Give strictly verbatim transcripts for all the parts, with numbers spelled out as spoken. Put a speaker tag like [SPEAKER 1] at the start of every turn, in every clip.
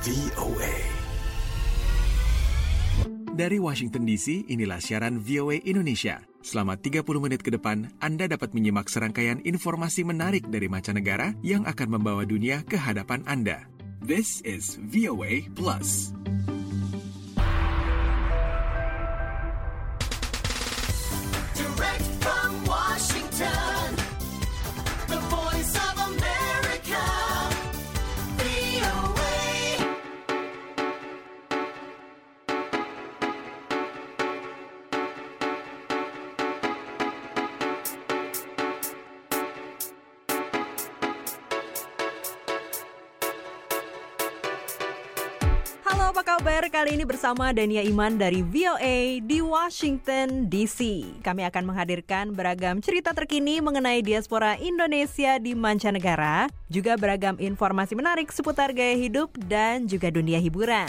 [SPEAKER 1] V O A. Dari Washington D C, inilah siaran V O A Indonesia. Selama tiga puluh menit ke depan, Anda dapat menyimak serangkaian informasi menarik dari mancanegara yang akan membawa dunia ke hadapan Anda. This is V O A Plus.
[SPEAKER 2] Direct from Washington, the voice of America, V O A.
[SPEAKER 3] Halo, apa kabar? Kali ini bersama Dania Iman dari V O A di Washington D C. Kami akan menghadirkan beragam cerita terkini mengenai diaspora Indonesia di mancanegara, juga beragam informasi menarik seputar gaya hidup dan juga dunia hiburan.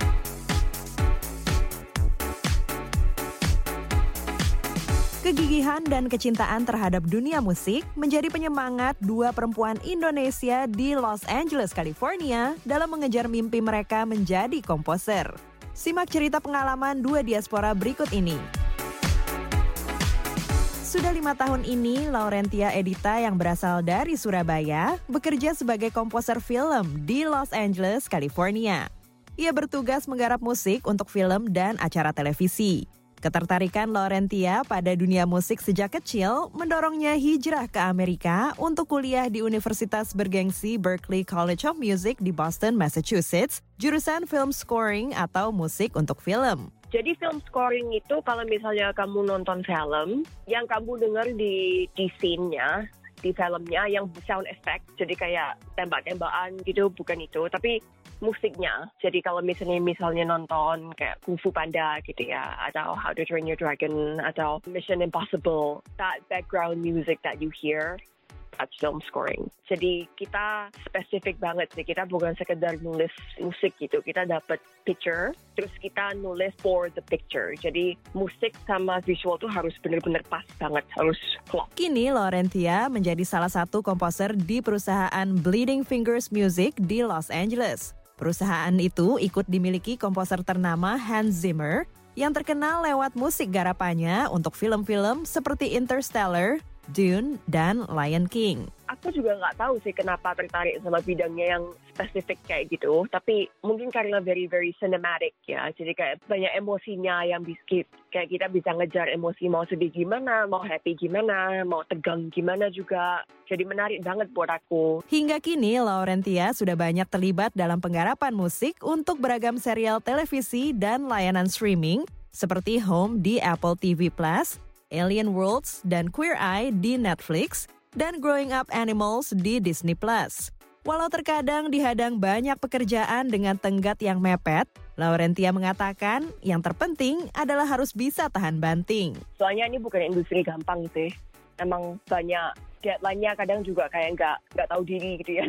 [SPEAKER 3] Kegigihan dan kecintaan terhadap dunia musik menjadi penyemangat dua perempuan Indonesia di Los Angeles, California dalam mengejar mimpi mereka menjadi komposer. Simak cerita pengalaman dua diaspora berikut ini. Sudah lima tahun ini, Laurentia Edita yang berasal dari Surabaya bekerja sebagai komposer film di Los Angeles, California. Ia bertugas menggarap musik untuk film dan acara televisi. Ketertarikan Laurentia pada dunia musik sejak kecil mendorongnya hijrah ke Amerika untuk kuliah di Universitas bergengsi Berklee College of Music di Boston, Massachusetts, jurusan film scoring atau musik untuk film.
[SPEAKER 4] Jadi film scoring itu kalau misalnya kamu nonton film, yang kamu dengar di, di scene-nya, di filmnya yang sound effect, jadi kayak tembak-tembakan gitu, bukan itu, tapi musiknya. Jadi kalau misalnya misalnya nonton kayak Kung Fu Panda gitu ya, atau How to Train Your Dragon, atau Mission Impossible, that background music that you hear, that's film scoring. Jadi kita spesifik banget sih, kita bukan sekedar nulis musik gitu, kita dapat picture, terus kita nulis for the picture. Jadi musik sama visual tuh harus benar-benar pas banget, harus klop.
[SPEAKER 3] Kini Laurentia menjadi salah satu komposer di perusahaan Bleeding Fingers Music di Los Angeles. Perusahaan itu ikut dimiliki komposer ternama Hans Zimmer yang terkenal lewat musik garapannya untuk film-film seperti Interstellar, Dune, dan Lion King.
[SPEAKER 4] Aku juga nggak tahu sih kenapa tertarik sama bidangnya yang spesifik kayak gitu. Tapi mungkin karena very very cinematic ya. Jadi kayak banyak emosinya yang bisa kayak kita bisa ngejar emosi mau sedih gimana, mau happy gimana, mau tegang gimana juga. Jadi menarik banget buat aku.
[SPEAKER 3] Hingga kini Laurentia sudah banyak terlibat dalam penggarapan musik untuk beragam serial televisi dan layanan streaming seperti Home di Apple T V Plus, Alien Worlds dan Queer Eye di Netflix, dan Growing Up Animals di Disney Plus. Walau terkadang dihadang banyak pekerjaan dengan tenggat yang mepet, Laurentia mengatakan yang terpenting adalah harus bisa tahan banting.
[SPEAKER 4] Soalnya ini bukan industri gampang sih. Emang banyak deadline-nya kadang juga kayak nggak nggak tahu diri gitu ya.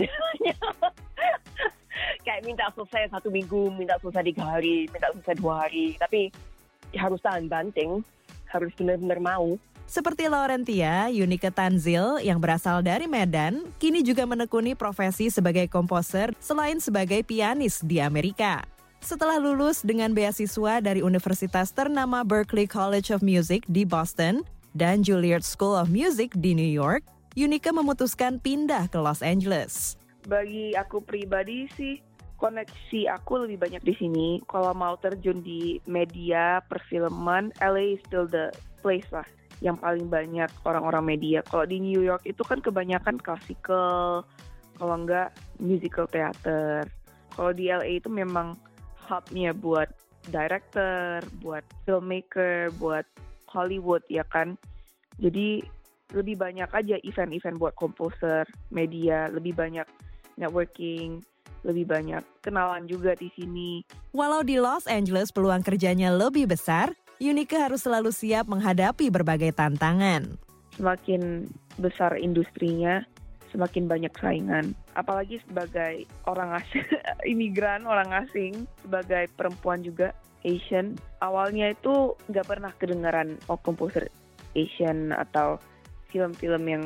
[SPEAKER 4] Kayak minta selesai satu minggu, minta selesai tiga hari, minta selesai dua hari. Tapi harus tahan banting, harus benar-benar mau.
[SPEAKER 3] Seperti Laurentia, Yunike Tanzil yang berasal dari Medan, kini juga menekuni profesi sebagai komposer selain sebagai pianis di Amerika. Setelah lulus dengan beasiswa dari universitas ternama Berklee College of Music di Boston dan Juilliard School of Music di New York, Yunike memutuskan pindah ke Los Angeles.
[SPEAKER 5] Bagi aku pribadi sih, koneksi aku lebih banyak di sini. Kalau mau terjun di media perfilman, L A is still the place lah yang paling banyak orang-orang media. Kalau di New York itu kan kebanyakan classical, kalau enggak musical theater. Kalau di L A itu memang hubnya buat director, buat filmmaker, buat Hollywood ya kan. Jadi lebih banyak aja event-event buat komposer, media, lebih banyak networking, lebih banyak kenalan juga di sini.
[SPEAKER 3] Walau di Los Angeles peluang kerjanya lebih besar, Yunike harus selalu siap menghadapi berbagai tantangan.
[SPEAKER 5] Semakin besar industrinya, semakin banyak saingan. Apalagi sebagai orang asing, imigran, orang asing, sebagai perempuan juga, Asian. Awalnya itu nggak pernah kedengaran oh komposer Asian atau film-film yang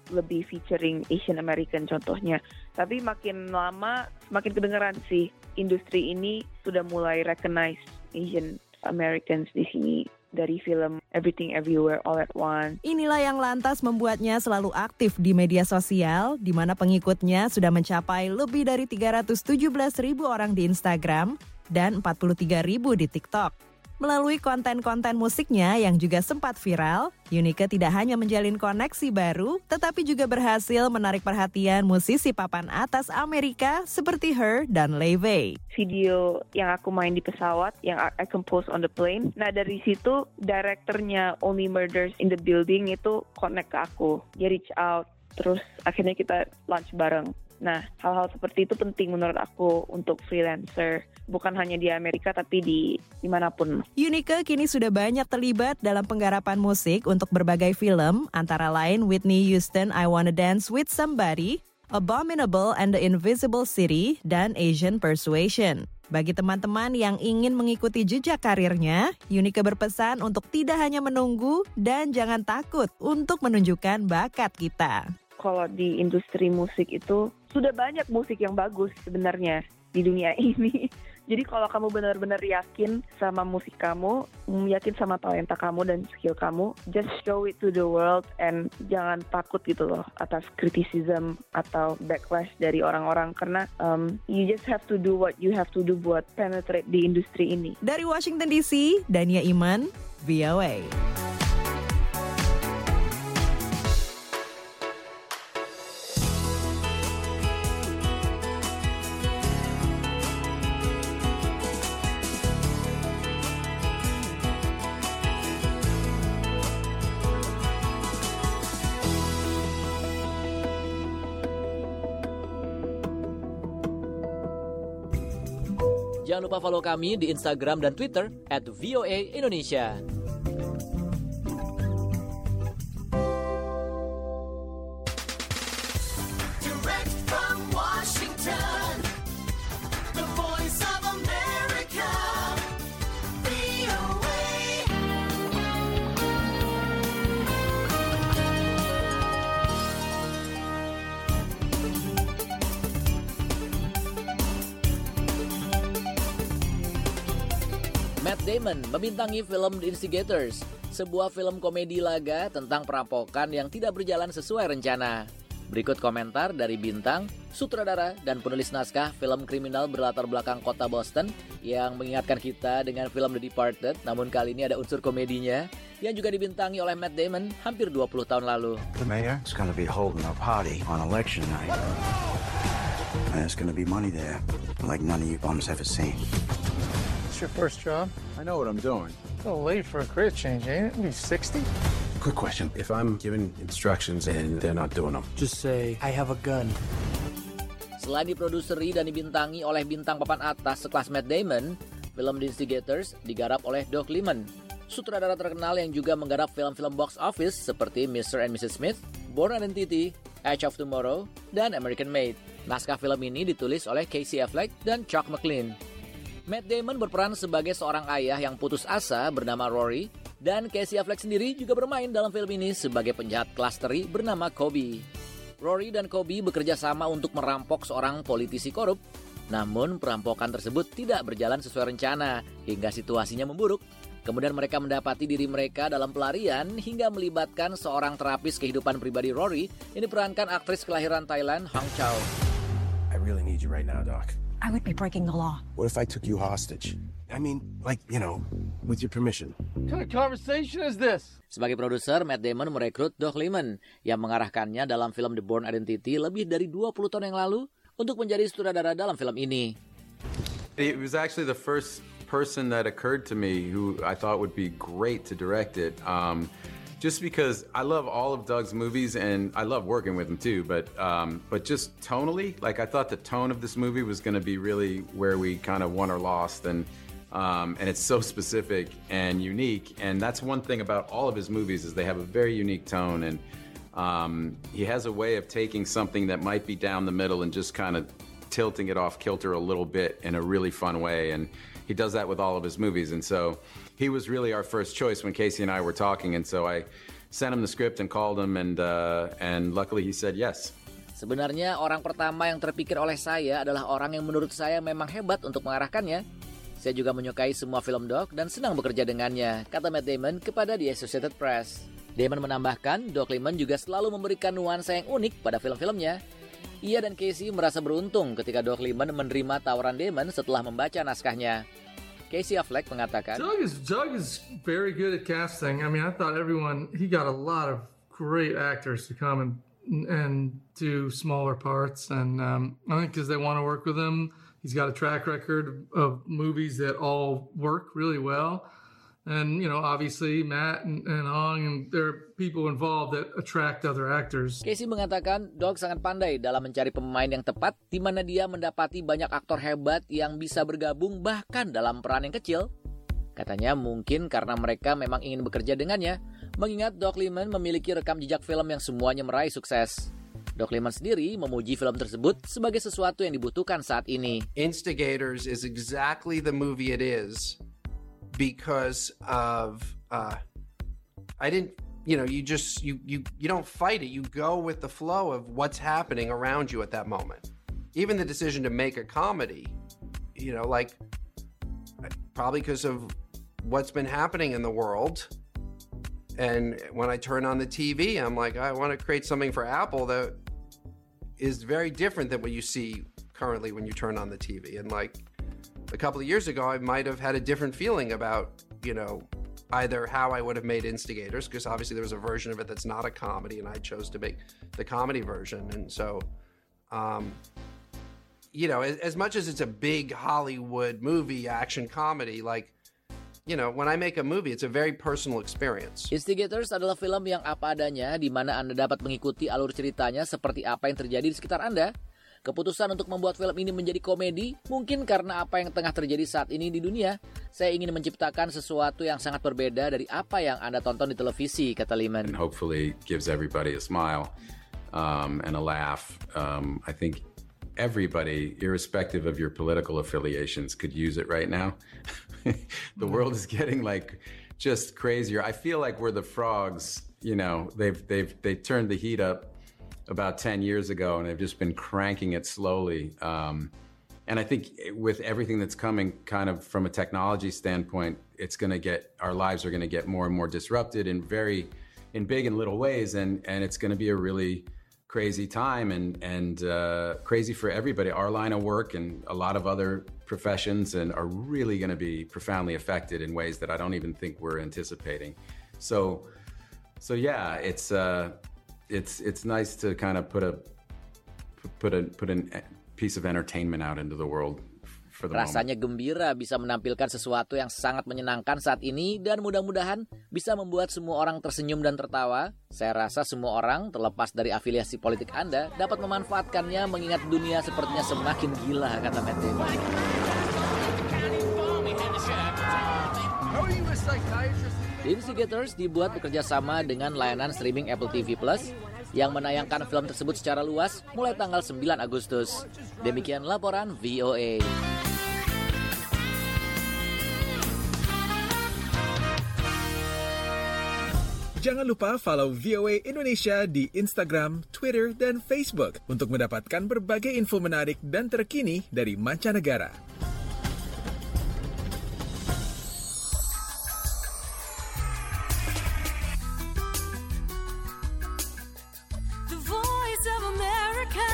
[SPEAKER 5] lebih featuring Asian American contohnya. Tapi makin lama semakin kedengeran sih, industri ini sudah mulai recognize Asian Americans di sini dari film Everything Everywhere All at Once.
[SPEAKER 3] Inilah yang lantas membuatnya selalu aktif di media sosial, di mana pengikutnya sudah mencapai lebih dari tiga ratus tujuh belas ribu orang di Instagram dan empat puluh tiga ribu di TikTok. Melalui konten-konten musiknya yang juga sempat viral, Unique tidak hanya menjalin koneksi baru, tetapi juga berhasil menarik perhatian musisi papan atas Amerika seperti Her dan Leve.
[SPEAKER 5] Video yang aku main di pesawat, yang I compose on the plane. Nah dari situ, direkturnya Only Murders in the Building itu connect ke aku. Dia reach out, terus akhirnya kita launch bareng. Nah, hal-hal seperti itu penting menurut aku untuk freelancer. Bukan hanya di Amerika, tapi di dimanapun.
[SPEAKER 3] Unique kini sudah banyak terlibat dalam penggarapan musik untuk berbagai film, antara lain Whitney Houston, I Wanna Dance with Somebody, Abominable and the Invisible City, dan Asian Persuasion. Bagi teman-teman yang ingin mengikuti jejak karirnya, Unique berpesan untuk tidak hanya menunggu dan jangan takut untuk menunjukkan bakat kita.
[SPEAKER 5] Kalau di industri musik itu sudah banyak musik yang bagus sebenarnya di dunia ini. Jadi kalau kamu benar-benar yakin sama musik kamu, yakin sama talenta kamu dan skill kamu, just show it to the world and jangan takut gitu loh atas criticism atau backlash dari orang-orang karena um, you just have to do what you have to do buat penetrate di industri ini.
[SPEAKER 3] Dari Washington D C, Dania Iman, V O A.
[SPEAKER 6] Jangan lupa follow kami di Instagram dan Twitter at V O A Indonesia.
[SPEAKER 2] Direct from Washington, the voice of America, V O A.
[SPEAKER 6] Matt Damon membintangi film The Instigators, sebuah film komedi laga tentang perampokan yang tidak berjalan sesuai rencana. Berikut komentar dari bintang, sutradara, dan penulis naskah film kriminal berlatar belakang kota Boston yang mengingatkan kita dengan film The Departed, namun kali ini ada unsur komedinya yang juga dibintangi oleh Matt Damon hampir dua puluh tahun lalu.
[SPEAKER 7] The mayor is going to be holding a party on election night. And there's going to be money there, like none of you bums ever seen.
[SPEAKER 8] It's your first job?
[SPEAKER 9] I know what I'm doing.
[SPEAKER 8] A little late for a career change, ain't it? Be sixty?
[SPEAKER 9] Quick question. If I'm given instructions and they're not doing them,
[SPEAKER 8] Just say, I have a gun.
[SPEAKER 6] Selain diproduseri dan dibintangi oleh bintang papan atas sekelas Matt Damon, film The Instigators digarap oleh Doug Liman, sutradara terkenal yang juga menggarap film-film box office seperti mister and missus Smith, Bourne Identity, Edge of Tomorrow, dan American Made. Naskah film ini ditulis oleh Casey Affleck dan Chuck McLean. Matt Damon berperan sebagai seorang ayah yang putus asa bernama Rory, dan Casey Affleck sendiri juga bermain dalam film ini sebagai penjahat kelas teri bernama Kobe. Rory dan Kobe bekerja sama untuk merampok seorang politisi korup, namun perampokan tersebut tidak berjalan sesuai rencana hingga situasinya memburuk. Kemudian mereka mendapati diri mereka dalam pelarian hingga melibatkan seorang terapis kehidupan pribadi Rory yang diperankan aktris kelahiran Thailand, Hong Chow.
[SPEAKER 9] I really need you right now, Doc.
[SPEAKER 10] I would be breaking the law.
[SPEAKER 9] What if I took you hostage? I mean, like, you know, with your permission.
[SPEAKER 8] What kind of conversation is this?
[SPEAKER 6] Sebagai produser, Matt Damon merekrut Doug Liman yang mengarahkannya dalam film The Bourne Identity lebih dari dua puluh tahun yang lalu untuk menjadi sutradara dalam film ini.
[SPEAKER 11] It was actually the first person that occurred to me who I thought would be great to direct it. Um, just because I love all of Doug's movies and I love working with him too, but um, but just tonally, like I thought the tone of this movie was going to be really where we kind of won or lost, and um, and it's so specific and unique, and that's one thing about all of his movies is they have a very unique tone, and um, he has a way of taking something that might be down the middle and just kind of tilting it off kilter a little bit in a really fun way, and he does that with all of his movies, and so he was really our first choice when Casey and I were talking, and so I sent him the script and called him, and uh, and luckily he said yes.
[SPEAKER 6] Sebenarnya orang pertama yang terpikir oleh saya adalah orang yang menurut saya memang hebat untuk mengarahkannya. Saya juga menyukai semua film Doc dan senang bekerja dengannya, kata Matt Damon kepada The Associated Press. Damon menambahkan, Doc Liman juga selalu memberikan nuansa yang unik pada film-filmnya. Ia dan Casey merasa beruntung ketika Doc Liman menerima tawaran Damon setelah membaca naskahnya. Casey Affleck mengatakan,
[SPEAKER 8] Doug is Doug is very good at casting. I mean, I thought everyone he got a lot of great actors to come and and do smaller parts, and um, I think because they want to work with him, he's got a track record of movies that all work really well. And, you know, obviously Matt and, and Hong, and there are people involved that attract other actors.
[SPEAKER 6] Casey mengatakan Doug sangat pandai dalam mencari pemain yang tepat, di mana dia mendapati banyak aktor hebat yang bisa bergabung bahkan dalam peran yang kecil. Katanya mungkin karena mereka memang ingin bekerja dengannya, mengingat Doc Liman memiliki rekam jejak film yang semuanya meraih sukses. Doc Liman sendiri memuji film tersebut sebagai sesuatu yang dibutuhkan saat ini.
[SPEAKER 10] Instigators is exactly the movie it is because of uh, I didn't, you know, you just you you you don't fight it. You go with the flow of what's happening around you at that moment. Even the decision to make a comedy, you know, like probably because of what's been happening in the world. And when I turn on the T V, I'm like, I want to create something for Apple that is very different than what you see currently when you turn on the T V. And like a couple of years ago, I might have had a different feeling about, you know, either how I would have made Instigators, because obviously there was a version of it that's not a comedy, and I chose to make the comedy version. And so, um, you know, as, as much as it's a big Hollywood movie, action comedy, like, you know, when I make a movie, it's a very personal experience.
[SPEAKER 6] Instigators adalah film yang apa adanya, di mana Anda dapat mengikuti alur ceritanya seperti apa yang terjadi di sekitar Anda. Keputusan untuk membuat film ini menjadi komedi mungkin karena apa yang tengah terjadi saat ini di dunia. Saya ingin menciptakan sesuatu yang sangat berbeda dari apa yang Anda tonton di televisi, kata Liman.
[SPEAKER 11] And hopefully gives everybody a smile um, and a laugh. Um, I think everybody, irrespective of your political affiliations, could use it right now. The world is getting like just crazier. I feel like we're the frogs. You know, they've they've they turned the heat up about ten years ago, and they've just been cranking it slowly. Um, and I think with everything that's coming, kind of from a technology standpoint, it's going to get our lives are going to get more and more disrupted in very in big and little ways, and and it's going to be a really crazy time and and uh, crazy for everybody. Our line of work and a lot of other professions and are really going to be profoundly affected in ways that I don't even think we're anticipating. So, so yeah, it's uh, it's it's nice to kind of put a put a put a piece of entertainment out into the world.
[SPEAKER 6] Rasanya gembira bisa menampilkan sesuatu yang sangat menyenangkan saat ini dan mudah-mudahan bisa membuat semua orang tersenyum dan tertawa. Saya rasa semua orang, terlepas dari afiliasi politik Anda, dapat memanfaatkannya mengingat dunia sepertinya semakin gila, kata Matt Damon. The Instigators dibuat bekerja sama dengan layanan streaming Apple T V Plus yang menayangkan film tersebut secara luas mulai tanggal sembilan Agustus. Demikian laporan V O A.
[SPEAKER 1] Jangan lupa follow V O A Indonesia di Instagram, Twitter, dan Facebook untuk mendapatkan berbagai info menarik dan terkini dari mancanegara.
[SPEAKER 2] The Voice of America.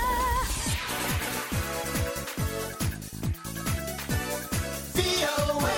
[SPEAKER 2] V O A.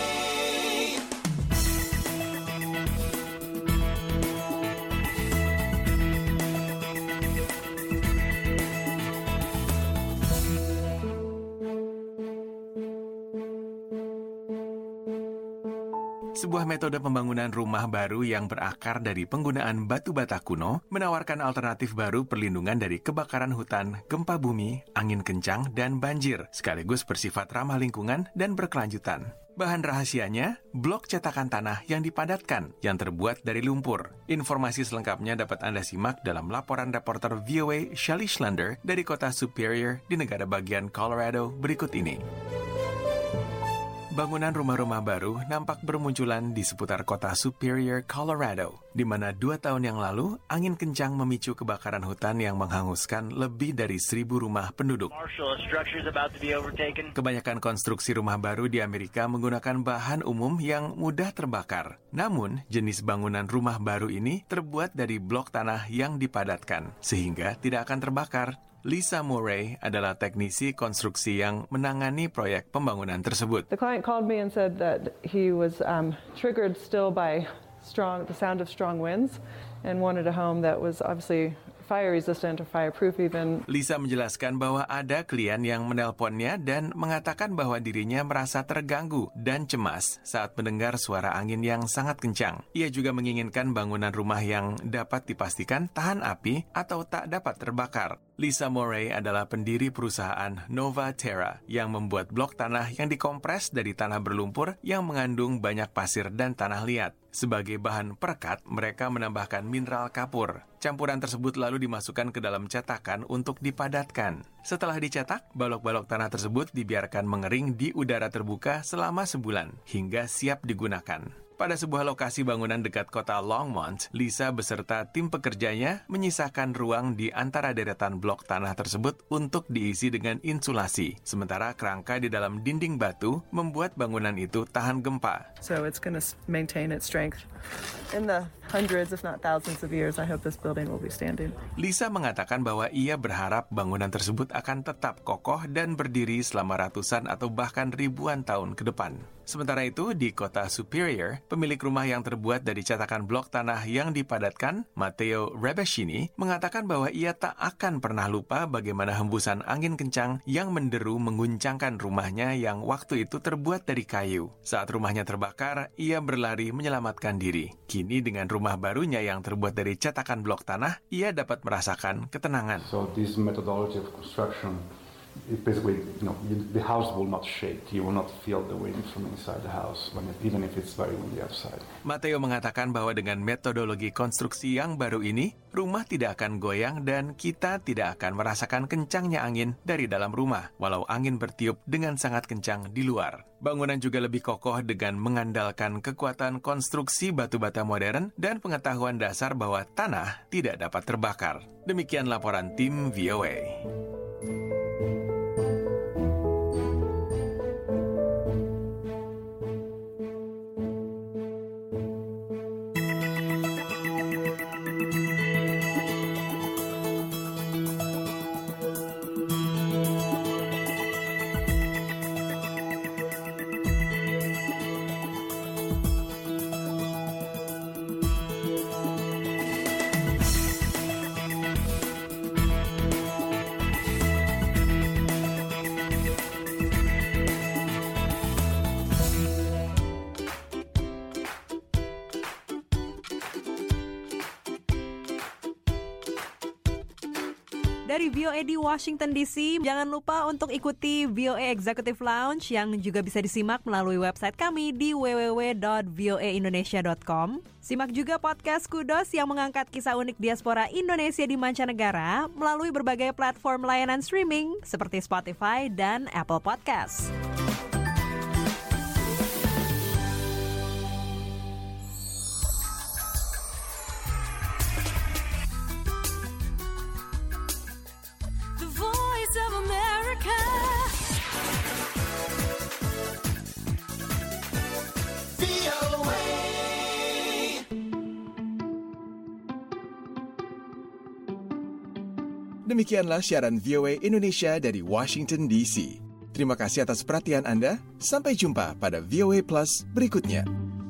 [SPEAKER 1] Sebuah metode pembangunan rumah baru yang berakar dari penggunaan batu bata kuno menawarkan alternatif baru perlindungan dari kebakaran hutan, gempa bumi, angin kencang, dan banjir, sekaligus bersifat ramah lingkungan dan berkelanjutan. Bahan rahasianya, blok cetakan tanah yang dipadatkan, yang terbuat dari lumpur. Informasi selengkapnya dapat Anda simak dalam laporan reporter V O A Shelley Schlender dari kota Superior di negara bagian Colorado berikut ini. Bangunan rumah-rumah baru nampak bermunculan di seputar kota Superior, Colorado, di mana dua tahun yang lalu angin kencang memicu kebakaran hutan yang menghanguskan lebih dari seribu rumah penduduk. Kebanyakan konstruksi rumah baru di Amerika menggunakan bahan umum yang mudah terbakar. Namun, jenis bangunan rumah baru ini terbuat dari blok tanah yang dipadatkan, sehingga tidak akan terbakar. Lisa Murray adalah teknisi konstruksi yang menangani proyek pembangunan tersebut.
[SPEAKER 12] The client called me and said that he was um, triggered still by strong, the sound of strong winds and wanted a home that was obviously fire resistant or fireproof even.
[SPEAKER 1] Lisa menjelaskan bahwa ada klien yang menelponnya dan mengatakan bahwa dirinya merasa terganggu dan cemas saat mendengar suara angin yang sangat kencang. Ia juga menginginkan bangunan rumah yang dapat dipastikan tahan api atau tak dapat terbakar. Lisa Murray adalah pendiri perusahaan Nova Terra yang membuat blok tanah yang dikompres dari tanah berlumpur yang mengandung banyak pasir dan tanah liat. Sebagai bahan perekat, mereka menambahkan mineral kapur. Campuran tersebut lalu dimasukkan ke dalam cetakan untuk dipadatkan. Setelah dicetak, balok-balok tanah tersebut dibiarkan mengering di udara terbuka selama sebulan hingga siap digunakan. Pada sebuah lokasi bangunan dekat kota Longmont, Lisa beserta tim pekerjanya menyisakan ruang di antara deretan blok tanah tersebut untuk diisi dengan insulasi. Sementara kerangka di dalam dinding batu membuat bangunan itu tahan gempa.
[SPEAKER 12] So it's going to maintain its strength. In the hundreds, if not thousands of years, I hope this building will be standing.
[SPEAKER 1] Lisa mengatakan bahwa ia berharap bangunan tersebut akan tetap kokoh dan berdiri selama ratusan atau bahkan ribuan tahun ke depan. Sementara itu, di kota Superior, pemilik rumah yang terbuat dari cetakan blok tanah yang dipadatkan, Matteo Rebescini, mengatakan bahwa ia tak akan pernah lupa bagaimana hembusan angin kencang yang menderu mengguncangkan rumahnya yang waktu itu terbuat dari kayu. Saat rumahnya terbakar, ia berlari menyelamatkan diri. Kini dengan rumah barunya yang terbuat dari cetakan blok tanah, ia dapat merasakan ketenangan.
[SPEAKER 13] So this methodology of construction, it basically, you know, the house will not shake. You will not feel the wind from inside the house, when it, even if it's very windy outside.
[SPEAKER 1] Matteo mengatakan bahwa dengan metodologi konstruksi yang baru ini, rumah tidak akan goyang dan kita tidak akan merasakan kencangnya angin dari dalam rumah, walau angin bertiup dengan sangat kencang di luar. Bangunan juga lebih kokoh dengan mengandalkan kekuatan konstruksi batu bata modern dan pengetahuan dasar bahwa tanah tidak dapat terbakar. Demikian laporan tim V O A.
[SPEAKER 3] Dari V O A di Washington D C, jangan lupa untuk ikuti V O A Executive Lounge yang juga bisa disimak melalui website kami di w w w dot v o a indonesia dot com. Simak juga podcast Kudos yang mengangkat kisah unik diaspora Indonesia di mancanegara melalui berbagai platform layanan streaming seperti Spotify dan Apple Podcasts.
[SPEAKER 1] Demikianlah siaran V O A Indonesia dari Washington D C. Terima kasih atas perhatian Anda. Sampai jumpa pada V O A Plus berikutnya.